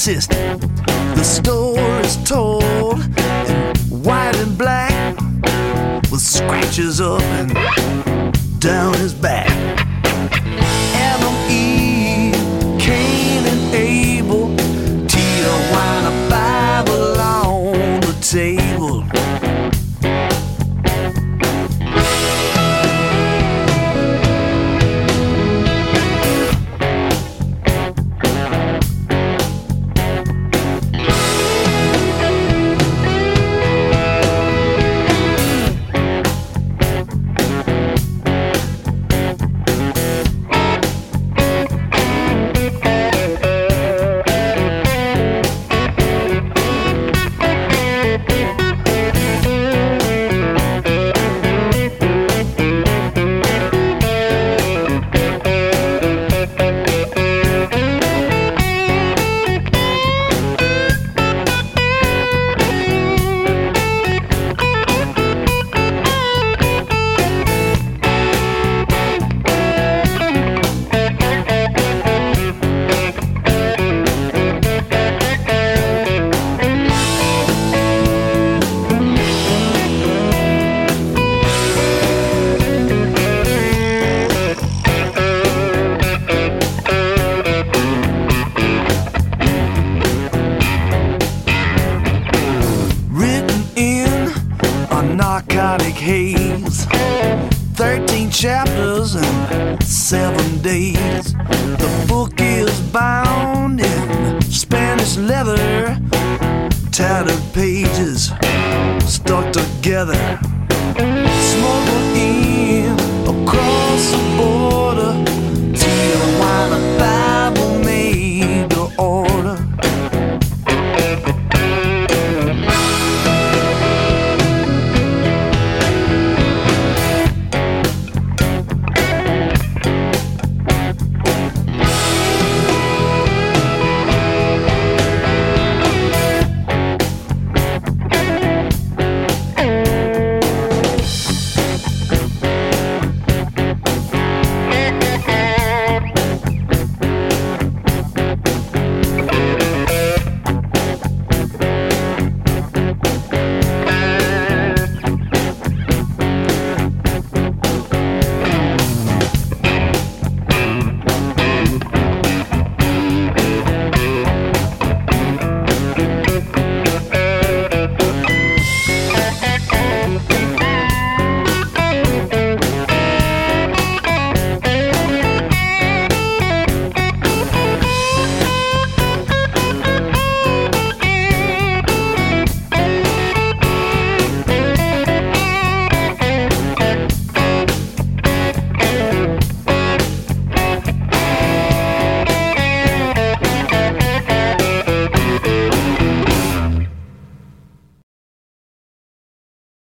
insist the story's told in white and black, with scratches up and down his back. Adam, Eve, Cain and Abel, Tijuana Bible on the table. Narcotic haze, 13 chapters and 7 days. The book is bound in Spanish leather, tattered pages stuck together. Smoke will eat